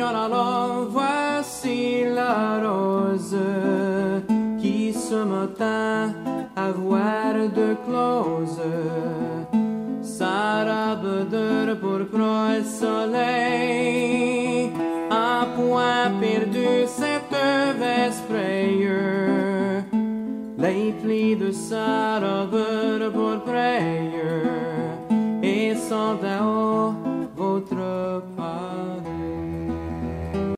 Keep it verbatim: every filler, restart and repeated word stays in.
alors voici la rose qui ce matin à voir de close. Sa robe de pourpre et soleil a point perdu cette vesprée. Les plis de sa robe de pourpre et sont à haut votre